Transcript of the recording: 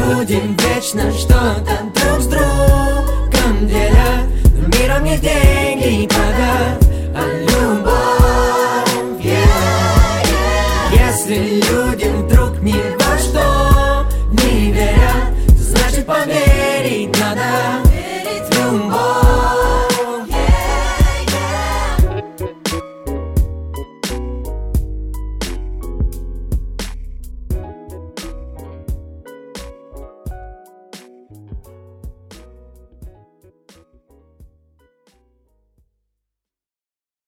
будем вечно что-то друг с другом делать. Но миром не деньги и богат, а любовь.